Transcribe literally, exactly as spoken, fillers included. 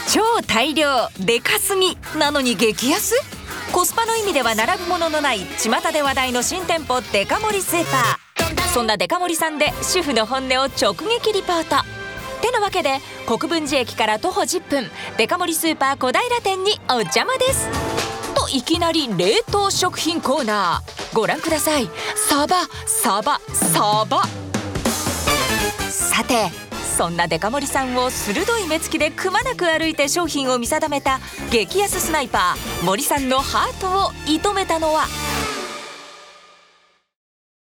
超大量でかすぎなのに激安。コスパの意味では並ぶもののない巷で話題の新店舗デカ盛りスーパー。そんなデカ盛りさんで主婦の本音を直撃リポート。てなわけで国分寺駅から徒歩じゅっぷん、デカ盛りスーパー小平店にお邪魔です。といきなり冷凍食品コーナーご覧ください。サバサバサバ。さてそんなデカ盛りさんを鋭い目つきでくまなく歩いて商品を見定めた激安スナイパー森さんのハートを射止めたのは